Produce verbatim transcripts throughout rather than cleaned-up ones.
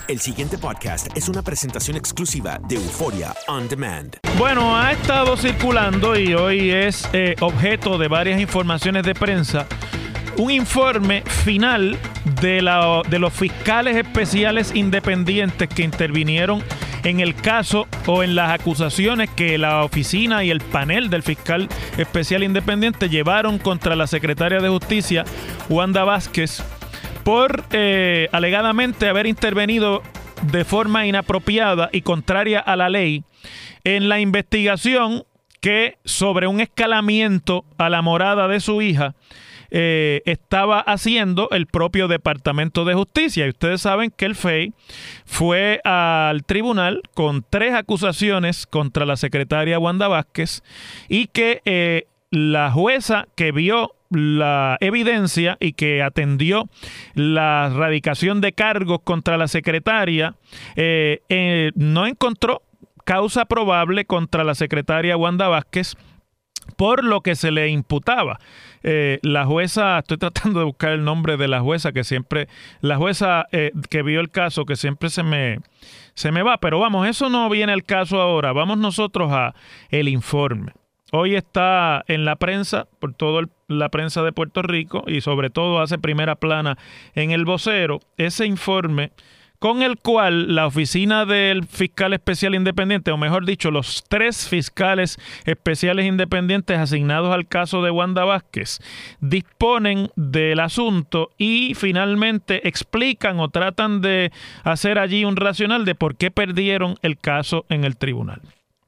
El siguiente podcast es una presentación exclusiva de Euphoria On Demand. Bueno, ha estado circulando y hoy es eh, objeto de varias informaciones de prensa un informe final de, la, de los fiscales especiales independientes que intervinieron en el caso o en las acusaciones que la oficina y el panel del fiscal especial independiente llevaron contra la secretaria de Justicia, Wanda Vázquez, por eh, alegadamente haber intervenido de forma inapropiada y contraria a la ley en la investigación que sobre un escalamiento a la morada de su hija Eh, estaba haciendo el propio Departamento de Justicia. Y ustedes saben que el F E I fue al tribunal con tres acusaciones contra la secretaria Wanda Vázquez y que eh, la jueza que vio la evidencia y que atendió la radicación de cargos contra la secretaria eh, eh, no encontró causa probable contra la secretaria Wanda Vázquez por lo que se le imputaba. Eh, la jueza, estoy tratando de buscar el nombre de la jueza que siempre, la jueza eh, que vio el caso que siempre se me, se me va, pero vamos, eso no viene al caso ahora. Vamos nosotros a el informe. Hoy está en la prensa, por toda la prensa de Puerto Rico y sobre todo hace primera plana en El Vocero, ese informe con el cual la oficina del fiscal especial independiente, o mejor dicho, los tres fiscales especiales independientes asignados al caso de Wanda Vázquez, disponen del asunto y finalmente explican o tratan de hacer allí un racional de por qué perdieron el caso en el tribunal.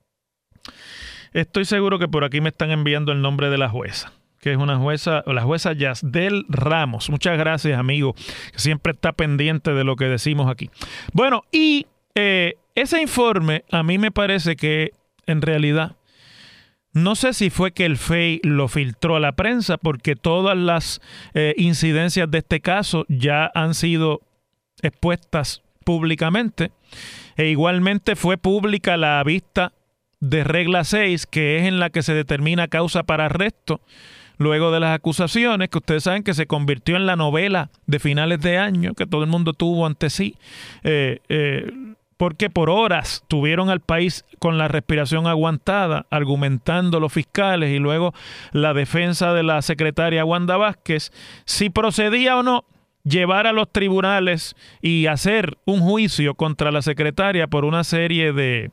Estoy seguro que por aquí me están enviando el nombre de la jueza, que es una jueza, o la jueza Yasdel Ramos. Muchas gracias, amigo, que siempre está pendiente de lo que decimos aquí. Bueno, y eh, ese informe a mí me parece que en realidad, no sé si fue que el F E I lo filtró a la prensa, porque todas las eh, incidencias de este caso ya han sido expuestas públicamente, e igualmente fue pública la vista de regla seis, que es en la que se determina causa para arresto luego de las acusaciones, que ustedes saben que se convirtió en la novela de finales de año que todo el mundo tuvo ante sí, eh, eh, porque por horas tuvieron al país con la respiración aguantada, argumentando los fiscales y luego la defensa de la secretaria Wanda Vázquez, si procedía o no llevar a los tribunales y hacer un juicio contra la secretaria por una serie de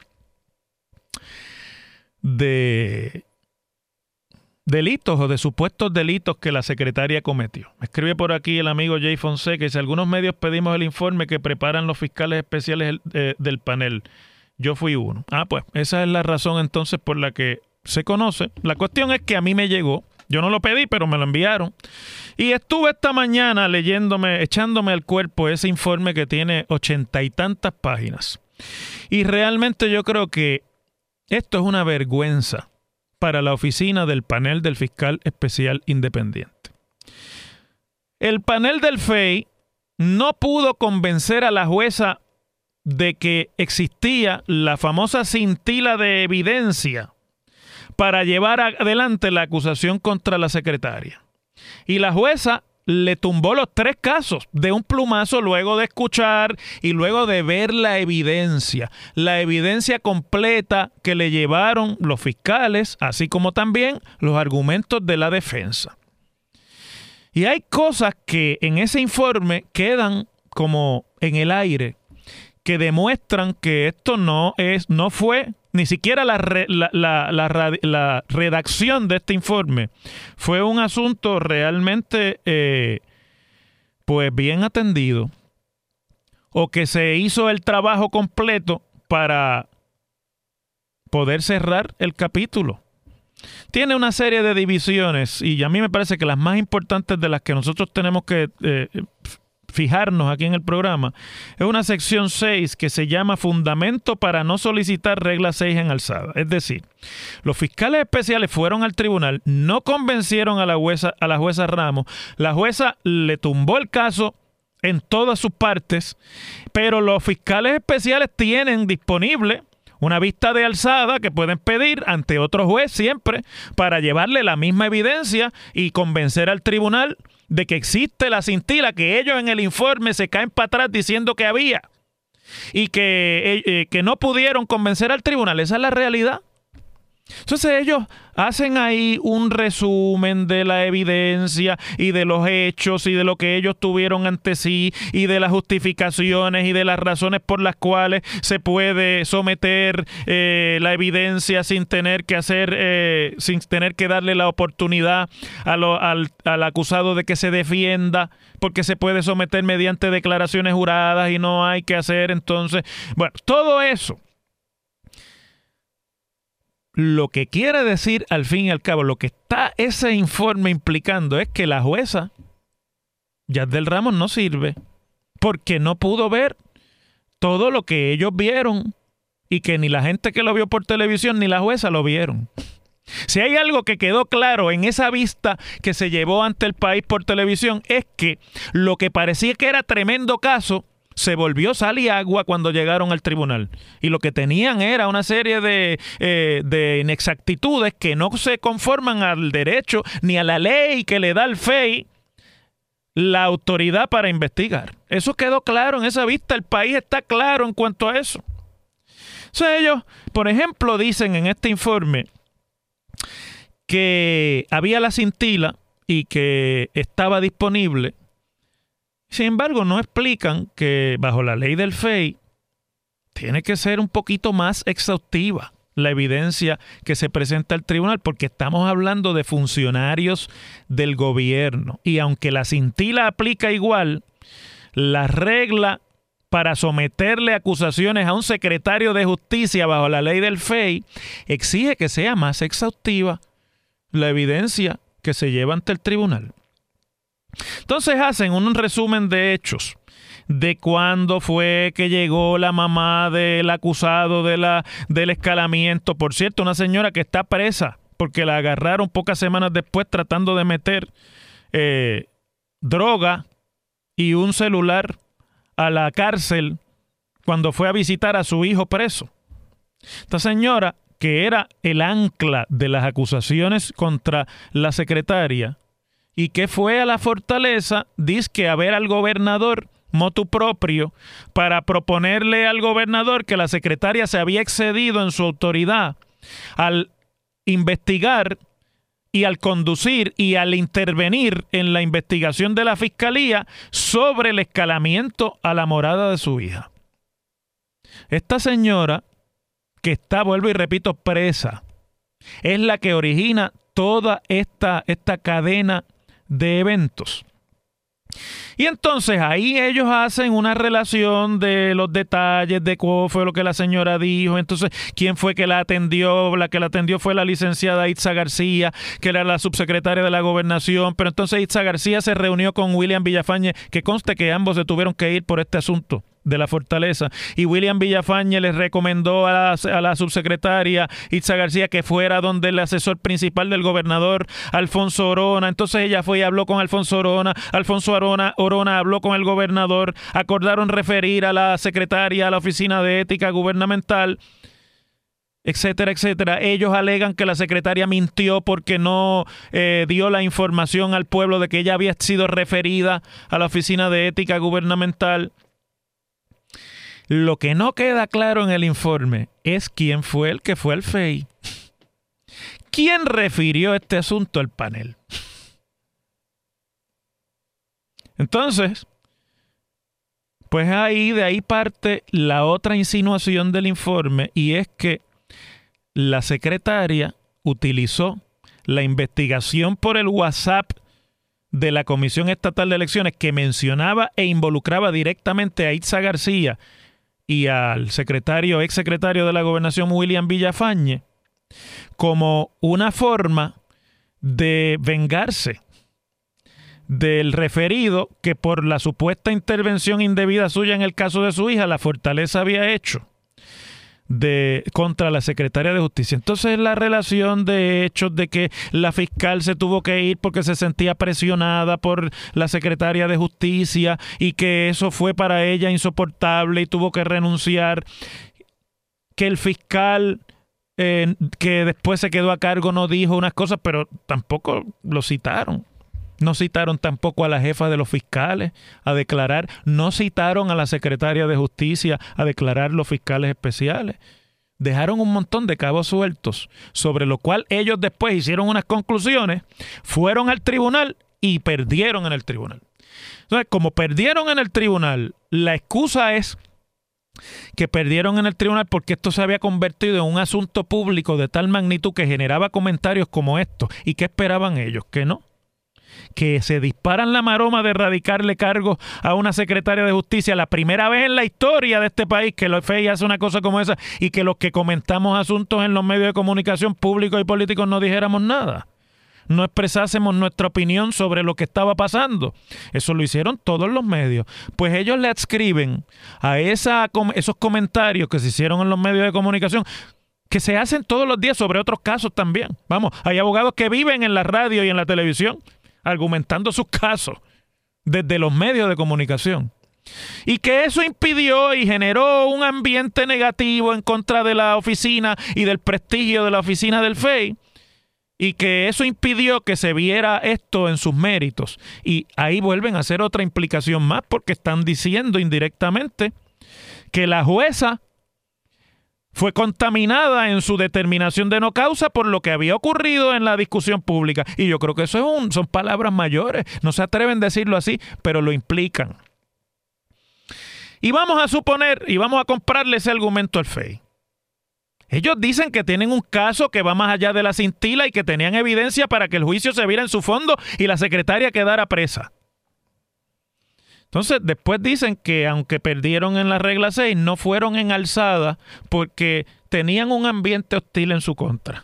de delitos o de supuestos delitos que la secretaria cometió. Me escribe por aquí el amigo Jay Fonseca y dice: algunos medios pedimos el informe que preparan los fiscales especiales eh, del panel. Yo fui uno. Ah, pues esa es la razón entonces por la que se conoce. La cuestión es que a mí me llegó. Yo no lo pedí, pero me lo enviaron. Y estuve esta mañana leyéndome, echándome al cuerpo ese informe que tiene ochenta y tantas páginas. Y realmente yo creo que esto es una vergüenza para la oficina del panel del fiscal especial independiente. El panel del F E I no pudo convencer a la jueza de que existía la famosa cintila de evidencia para llevar adelante la acusación contra la secretaria. Y la jueza le tumbó los tres casos de un plumazo luego de escuchar y luego de ver la evidencia, la evidencia completa que le llevaron los fiscales, así como también los argumentos de la defensa. Y hay cosas que en ese informe quedan como en el aire, que demuestran que esto no es, no fue ni siquiera la, re, la, la, la, la redacción de este informe fue un asunto realmente eh, pues bien atendido, o que se hizo el trabajo completo para poder cerrar el capítulo. Tiene una serie de divisiones y a mí me parece que las más importantes de las que nosotros tenemos que eh, fijarnos aquí en el programa es una sección seis que se llama Fundamento para no solicitar regla seis en alzada. Es decir, los fiscales especiales fueron al tribunal, no convencieron a la jueza, a la jueza Ramos, la jueza le tumbó el caso en todas sus partes, pero los fiscales especiales tienen disponible una vista de alzada que pueden pedir ante otro juez siempre para llevarle la misma evidencia y convencer al tribunal de que existe la cintila que ellos en el informe se caen para atrás diciendo que había. y que, eh, que no pudieron convencer al tribunal. Esa es la realidad. Entonces ellos hacen ahí un resumen de la evidencia y de los hechos y de lo que ellos tuvieron ante sí y de las justificaciones y de las razones por las cuales se puede someter eh, la evidencia sin tener que hacer, eh, sin tener que darle la oportunidad a lo, al, al acusado de que se defienda, porque se puede someter mediante declaraciones juradas y no hay que hacer entonces, bueno, todo eso. Lo que quiere decir, al fin y al cabo, lo que está ese informe implicando es que la jueza Yasdel Ramos no sirve porque no pudo ver todo lo que ellos vieron y que ni la gente que lo vio por televisión ni la jueza lo vieron. Si hay algo que quedó claro en esa vista que se llevó ante el país por televisión es que lo que parecía que era tremendo caso se volvió sal y agua cuando llegaron al tribunal. Y lo que tenían era una serie de, eh, de inexactitudes que no se conforman al derecho ni a la ley que le da al F E I la autoridad para investigar. Eso quedó claro en esa vista. El país está claro en cuanto a eso. O sea, ellos, por ejemplo, dicen en este informe que había la cintila y que estaba disponible. Sin embargo, no explican que bajo la ley del F E I tiene que ser un poquito más exhaustiva la evidencia que se presenta al tribunal, porque estamos hablando de funcionarios del gobierno. Y aunque la cintila aplica igual, la regla para someterle acusaciones a un secretario de justicia bajo la ley del F E I exige que sea más exhaustiva la evidencia que se lleva ante el tribunal. Entonces hacen un resumen de hechos de cuándo fue que llegó la mamá del acusado de la, del escalamiento. Por cierto, una señora que está presa porque la agarraron pocas semanas después tratando de meter eh, droga y un celular a la cárcel cuando fue a visitar a su hijo preso. Esta señora, que era el ancla de las acusaciones contra la secretaria, y que fue a la Fortaleza, dizque a ver al gobernador motu propio para proponerle al gobernador que la secretaria se había excedido en su autoridad al investigar y al conducir y al intervenir en la investigación de la fiscalía sobre el escalamiento a la morada de su hija. Esta señora, que está, vuelvo y repito, presa, es la que origina toda esta, esta cadena de eventos. Y entonces ahí ellos hacen una relación de los detalles de cómo fue lo que la señora dijo. Entonces, quién fue que la atendió. La que la atendió fue la licenciada Itza García, que era la subsecretaria de la Gobernación. Pero entonces Itza García se reunió con William Villafañe, que conste que ambos se tuvieron que ir por este asunto de la Fortaleza, y William Villafañe les recomendó a la, a la subsecretaria Itza García que fuera donde el asesor principal del gobernador, Alfonso Orona. Entonces ella fue y habló con Alfonso Orona, Alfonso Orona, Orona habló con el gobernador, acordaron referir a la secretaria a la Oficina de Ética Gubernamental, etcétera, etcétera. Ellos alegan que la secretaria mintió porque no eh, dio la información al pueblo de que ella había sido referida a la Oficina de Ética Gubernamental. Lo que no queda claro en el informe es quién fue el que fue al F E I. ¿Quién refirió este asunto al panel? Entonces, pues ahí, de ahí parte la otra insinuación del informe, y es que la secretaria utilizó la investigación por el WhatsApp de la Comisión Estatal de Elecciones, que mencionaba e involucraba directamente a Itza García y al secretario, ex secretario de la Gobernación, William Villafañe, como una forma de vengarse del referido que por la supuesta intervención indebida suya en el caso de su hija, la Fortaleza había hecho de contra la secretaria de Justicia. Entonces la relación de hechos de que la fiscal se tuvo que ir porque se sentía presionada por la secretaria de Justicia y que eso fue para ella insoportable y tuvo que renunciar, que el fiscal eh, que después se quedó a cargo no dijo unas cosas, pero tampoco lo citaron. No citaron tampoco a la jefa de los fiscales a declarar. No citaron a la secretaria de Justicia a declarar los fiscales especiales. Dejaron un montón de cabos sueltos, sobre lo cual ellos después hicieron unas conclusiones, fueron al tribunal y perdieron en el tribunal. Entonces, como perdieron en el tribunal, la excusa es que perdieron en el tribunal porque esto se había convertido en un asunto público de tal magnitud que generaba comentarios como estos. ¿Y qué esperaban ellos? Que no. Que se disparan la maroma de erradicarle cargos a una secretaria de Justicia, la primera vez en la historia de este país que la F E I hace una cosa como esa, y que los que comentamos asuntos en los medios de comunicación públicos y políticos no dijéramos nada, no expresásemos nuestra opinión sobre lo que estaba pasando. Eso lo hicieron todos los medios. Pues ellos le adscriben a esa, esos comentarios que se hicieron en los medios de comunicación, que se hacen todos los días sobre otros casos también. Vamos, hay abogados que viven en la radio y en la televisión argumentando sus casos desde los medios de comunicación. Y que eso impidió y generó un ambiente negativo en contra de la oficina y del prestigio de la oficina del F E I. Y que eso impidió que se viera esto en sus méritos. Y ahí vuelven a hacer otra implicación más, porque están diciendo indirectamente que la jueza fue contaminada en su determinación de no causa por lo que había ocurrido en la discusión pública. Y yo creo que eso es un, son palabras mayores. No se atreven a decirlo así, pero lo implican. Y vamos a suponer, y vamos a comprarle ese argumento al F E I. Ellos dicen que tienen un caso que va más allá de la cintila y que tenían evidencia para que el juicio se viera en su fondo y la secretaria quedara presa. Entonces, después dicen que aunque perdieron en la regla seis, no fueron en alzada porque tenían un ambiente hostil en su contra.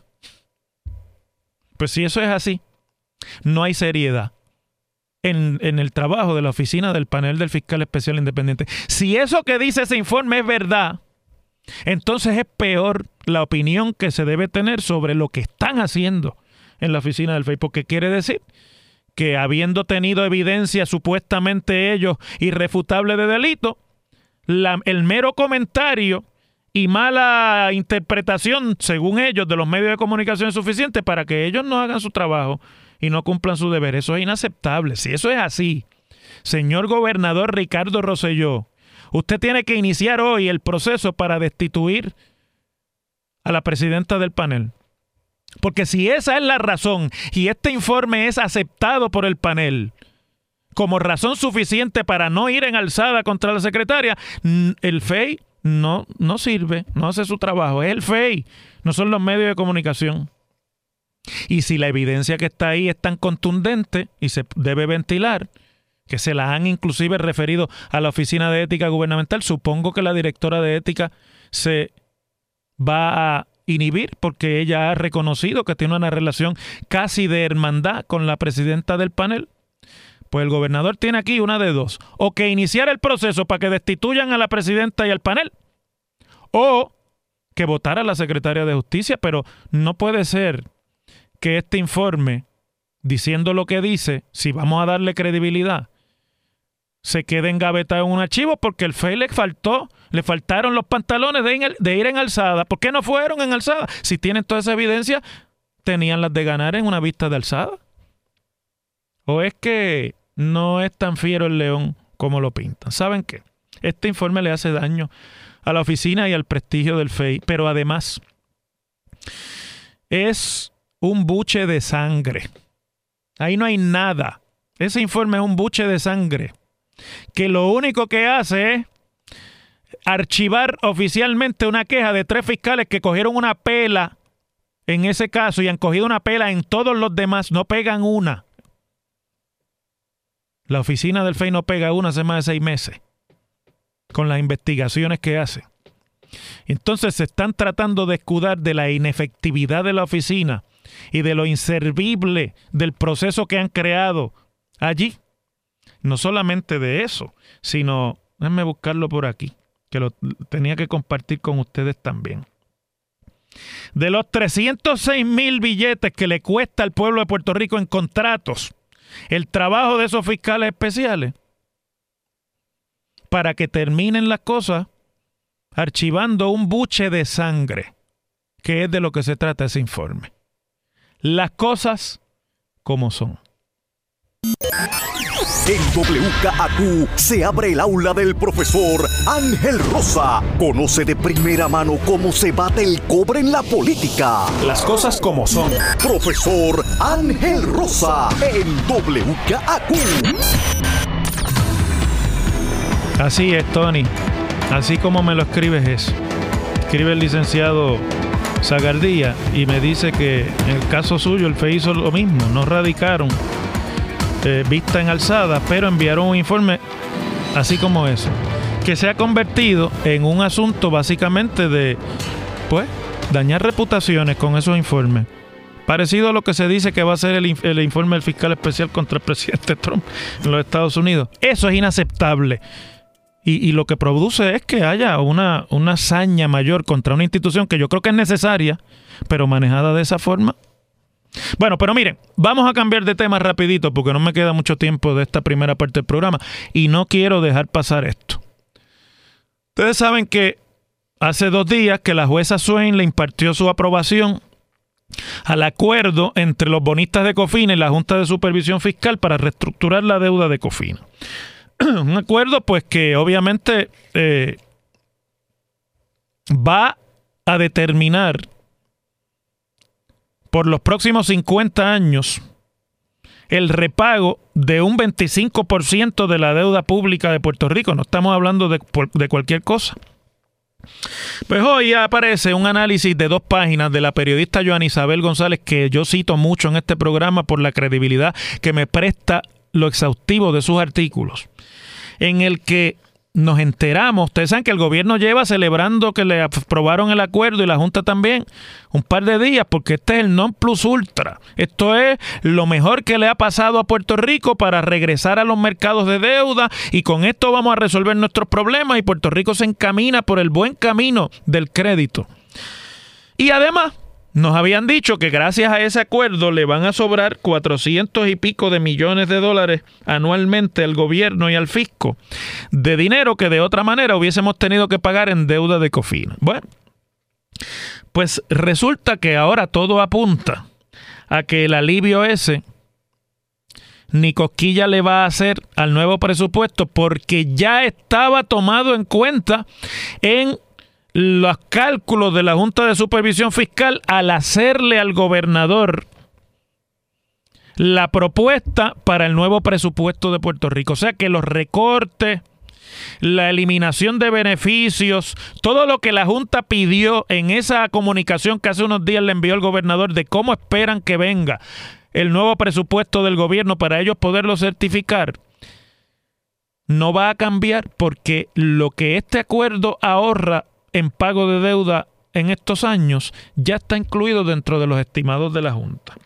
Pues si eso es así, no hay seriedad en, en el trabajo de la oficina del panel del fiscal especial independiente. Si eso que dice ese informe es verdad, entonces es peor la opinión que se debe tener sobre lo que están haciendo en la oficina del F E I, porque quiere decir que habiendo tenido evidencia supuestamente ellos irrefutable de delito, la, el mero comentario y mala interpretación, según ellos, de los medios de comunicación es suficiente para que ellos no hagan su trabajo y no cumplan su deber. Eso es inaceptable. Si eso es así, señor gobernador Ricardo Rosselló, usted tiene que iniciar hoy el proceso para destituir a la presidenta del panel. Porque si esa es la razón y este informe es aceptado por el panel como razón suficiente para no ir en alzada contra la secretaria, el F E I no, no sirve, no hace su trabajo. Es el F E I, no son los medios de comunicación. Y si la evidencia que está ahí es tan contundente y se debe ventilar, que se la han inclusive referido a la Oficina de Ética Gubernamental, supongo que la directora de Ética se va a inhibir porque ella ha reconocido que tiene una relación casi de hermandad con la presidenta del panel. Pues el gobernador tiene aquí una de dos: o que iniciar el proceso para que destituyan a la presidenta y al panel, o que votar a la secretaria de Justicia. Pero no puede ser que este informe, diciendo lo que dice, si vamos a darle credibilidad, se quede engavetado en un archivo porque el F E I le faltó, le faltaron los pantalones de, in, de ir en alzada. ¿Por qué no fueron en alzada? Si tienen toda esa evidencia, tenían las de ganar en una vista de alzada. ¿O es que no es tan fiero el león como lo pintan? ¿Saben qué? Este informe le hace daño a la oficina y al prestigio del F E I, pero además es un buche de sangre. Ahí no hay nada. Ese informe es un buche de sangre que lo único que hace es archivar oficialmente una queja de tres fiscales que cogieron una pela en ese caso y han cogido una pela en todos los demás. No pegan una. La oficina del F E I no pega una hace más de seis meses con las investigaciones que hace. Entonces se están tratando de escudar de la inefectividad de la oficina y de lo inservible del proceso que han creado allí. No solamente de eso, sino, déjenme buscarlo por aquí, que lo tenía que compartir con ustedes también. De los trescientos seis mil billetes que le cuesta al pueblo de Puerto Rico en contratos el trabajo de esos fiscales especiales, para que terminen las cosas archivando un buche de sangre, que es de lo que se trata ese informe. Las cosas como son. En W K A Q se abre el aula del profesor Ángel Rosa. Conoce de primera mano cómo se bate el cobre en la política. Las cosas como son. Profesor Ángel Rosa en W K A Q. Así es, Tony. Así como me lo escribes es. Escribe el licenciado Zagardía y me dice que en el caso suyo el F E hizo lo mismo. No radicaron Eh, vista en alzada, pero enviaron un informe así como eso, que se ha convertido en un asunto básicamente de, pues, dañar reputaciones con esos informes. Parecido a lo que se dice que va a ser el, el informe del fiscal especial contra el presidente Trump en los Estados Unidos. Eso es inaceptable. Y, y lo que produce es que haya una, una saña mayor contra una institución que yo creo que es necesaria, pero manejada de esa forma. Bueno, pero miren, vamos a cambiar de tema rapidito porque no me queda mucho tiempo de esta primera parte del programa y no quiero dejar pasar esto. Ustedes saben que hace dos días que la jueza Swain le impartió su aprobación al acuerdo entre los bonistas de Cofina y la Junta de Supervisión Fiscal para reestructurar la deuda de Cofina. Un acuerdo pues que obviamente eh, va a determinar por los próximos cincuenta años el repago de un veinticinco por ciento de la deuda pública de Puerto Rico. No estamos hablando de, de cualquier cosa. Pues hoy aparece un análisis de dos páginas de la periodista Joana Isabel González, que yo cito mucho en este programa por la credibilidad que me presta lo exhaustivo de sus artículos, en el que nos enteramos. Ustedes saben que el gobierno lleva celebrando que le aprobaron el acuerdo y la Junta también un par de días, porque este es el non plus ultra. Esto es lo mejor que le ha pasado a Puerto Rico para regresar a los mercados de deuda y con esto vamos a resolver nuestros problemas y Puerto Rico se encamina por el buen camino del crédito. Y además nos habían dicho que gracias a ese acuerdo le van a sobrar cuatrocientos y pico de millones de dólares anualmente al gobierno y al fisco, de dinero que de otra manera hubiésemos tenido que pagar en deuda de Cofina. Bueno, pues resulta que ahora todo apunta a que el alivio ese ni cosquilla le va a hacer al nuevo presupuesto porque ya estaba tomado en cuenta en los cálculos de la Junta de Supervisión Fiscal al hacerle al gobernador la propuesta para el nuevo presupuesto de Puerto Rico. O sea que los recortes, la eliminación de beneficios, todo lo que la Junta pidió en esa comunicación que hace unos días le envió el gobernador de cómo esperan que venga el nuevo presupuesto del gobierno para ellos poderlo certificar, no va a cambiar porque lo que este acuerdo ahorra en pago de deuda en estos años ya está incluido dentro de los estimados de la Junta.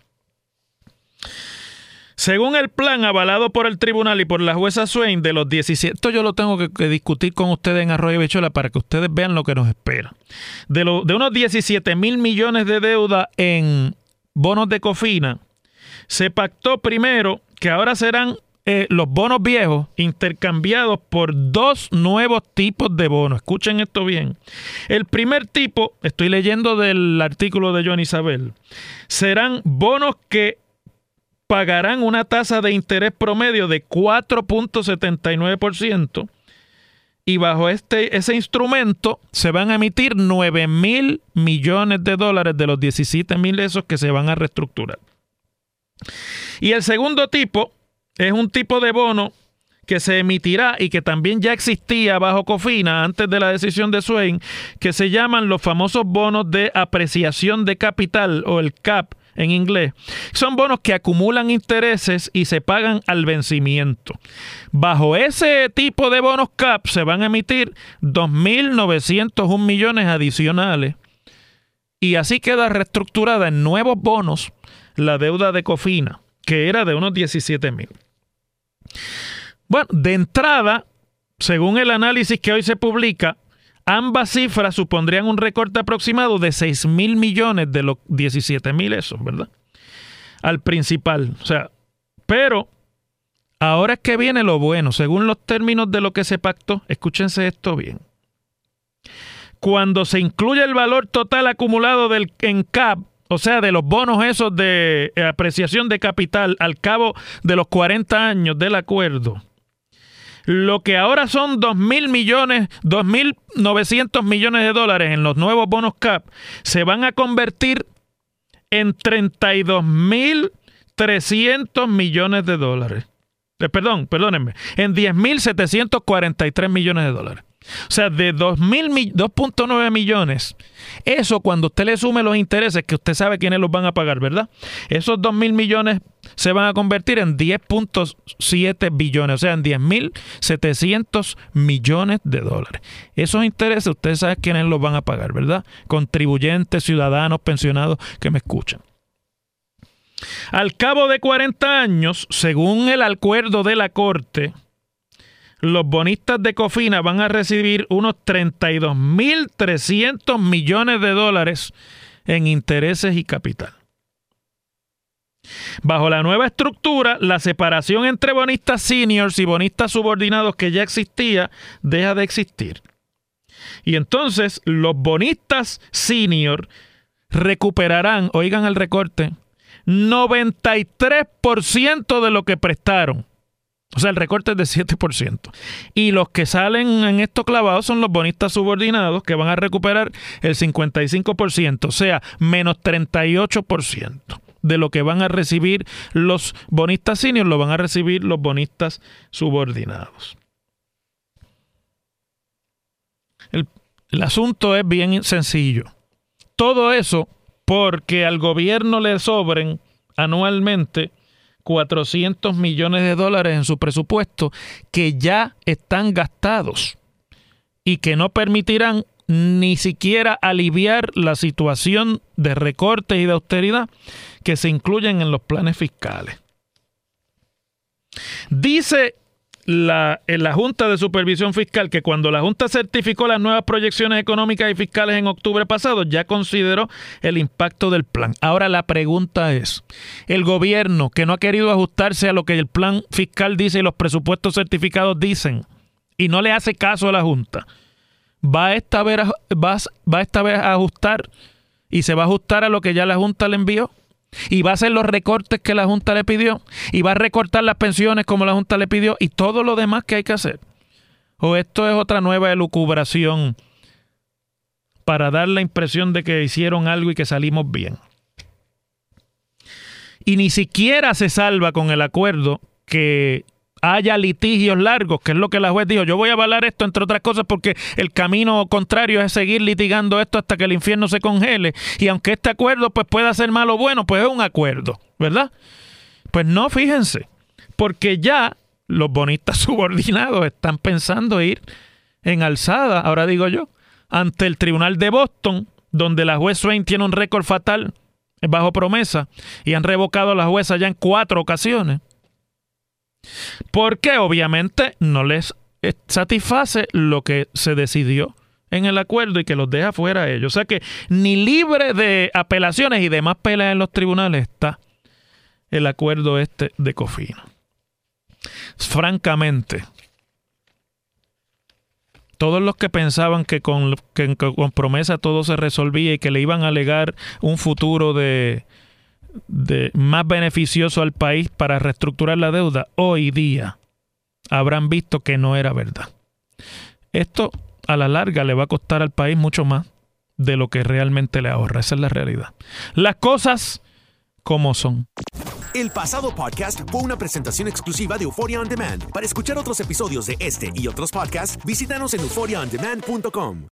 Según el plan avalado por el tribunal y por la jueza Swain, de los diecisiete, esto yo lo tengo que, que discutir con ustedes en Arroyo y Bichuela para que ustedes vean lo que nos espera. De, lo, de unos diecisiete mil millones de deuda en bonos de Cofina, se pactó primero que ahora serán Eh, los bonos viejos intercambiados por dos nuevos tipos de bonos. Escuchen esto bien. El primer tipo, estoy leyendo del artículo de Joana Isabel, serán bonos que pagarán una tasa de interés promedio de cuatro punto setenta y nueve por ciento y bajo este, ese instrumento se van a emitir nueve mil millones de dólares de los diecisiete mil esos que se van a reestructurar. Y el segundo tipo es un tipo de bono que se emitirá y que también ya existía bajo Cofina antes de la decisión de Swain, que se llaman los famosos bonos de apreciación de capital o el C A P en inglés. Son bonos que acumulan intereses y se pagan al vencimiento. Bajo ese tipo de bonos C A P se van a emitir dos mil novecientos un millones adicionales y así queda reestructurada en nuevos bonos la deuda de Cofina, que era de unos diecisiete mil. Bueno, de entrada, según el análisis que hoy se publica, ambas cifras supondrían un recorte aproximado de seis mil millones de los diecisiete mil esos, ¿verdad? Al principal. O sea, pero ahora es que viene lo bueno. Según los términos de lo que se pactó, escúchense esto bien. Cuando se incluye el valor total acumulado del, en C A P o sea, de los bonos esos de apreciación de capital al cabo de los cuarenta años del acuerdo, lo que ahora son dos mil millones, dos mil novecientos millones de dólares en los nuevos bonos C A P, se van a convertir en treinta y dos mil trescientos millones de dólares. Eh, perdón, perdónenme, en diez mil setecientos cuarenta y tres millones de dólares. O sea, de dos punto nueve millones, eso cuando usted le sume los intereses, que usted sabe quiénes los van a pagar, ¿verdad? Esos dos mil millones se van a convertir en diez punto siete billones, o sea, en diez mil setecientos millones de dólares. Esos intereses, usted sabe quiénes los van a pagar, ¿verdad? Contribuyentes, ciudadanos, pensionados que me escuchan. Al cabo de cuarenta años, según el acuerdo de la Corte, los bonistas de Cofina van a recibir unos treinta y dos mil trescientos millones de dólares en intereses y capital. Bajo la nueva estructura, la separación entre bonistas seniors y bonistas subordinados que ya existía, deja de existir. Y entonces los bonistas senior recuperarán, oigan el recorte, noventa y tres por ciento de lo que prestaron. O sea, el recorte es de siete por ciento. Y los que salen en esto clavados son los bonistas subordinados, que van a recuperar el cincuenta y cinco por ciento, o sea, menos treinta y ocho por ciento de lo que van a recibir los bonistas seniors, lo van a recibir los bonistas subordinados. El, el asunto es bien sencillo. Todo eso porque al gobierno le sobren anualmente cuatrocientos millones de dólares en su presupuesto que ya están gastados y que no permitirán ni siquiera aliviar la situación de recortes y de austeridad que se incluyen en los planes fiscales. Dice la, en la Junta de Supervisión Fiscal que cuando la Junta certificó las nuevas proyecciones económicas y fiscales en octubre pasado, ya consideró el impacto del plan. Ahora la pregunta es, el gobierno que no ha querido ajustarse a lo que el plan fiscal dice y los presupuestos certificados dicen y no le hace caso a la Junta, ¿va esta vez a, va, va esta vez a ajustar y se va a ajustar a lo que ya la Junta le envió? Y va a hacer los recortes que la Junta le pidió, y va a recortar las pensiones como la Junta le pidió, y todo lo demás que hay que hacer. ¿O esto es otra nueva elucubración para dar la impresión de que hicieron algo y que salimos bien? Y ni siquiera se salva con el acuerdo que haya litigios largos, que es lo que la juez dijo. Yo voy a avalar esto, entre otras cosas, porque el camino contrario es seguir litigando esto hasta que el infierno se congele. Y aunque este acuerdo pues pueda ser malo o bueno, pues es un acuerdo, ¿verdad? Pues no, fíjense, porque ya los bonistas subordinados están pensando ir en alzada, ahora digo yo, ante el Tribunal de Boston, donde la juez Swain tiene un récord fatal bajo promesa y han revocado a la jueza ya en cuatro ocasiones. Porque obviamente no les satisface lo que se decidió en el acuerdo y que los deja fuera a ellos. O sea que ni libre de apelaciones y demás peleas en los tribunales está el acuerdo este de Cofina. Francamente, todos los que pensaban que con, que con promesa todo se resolvía y que le iban a alegar un futuro de... De más beneficioso al país para reestructurar la deuda, hoy día habrán visto que no era verdad. Esto a la larga le va a costar al país mucho más de lo que realmente le ahorra. Esa es la realidad. Las cosas como son. El pasado podcast fue una presentación exclusiva de Euphoria On Demand. Para escuchar otros episodios de este y otros podcasts, visítanos en euphoria on demand punto com.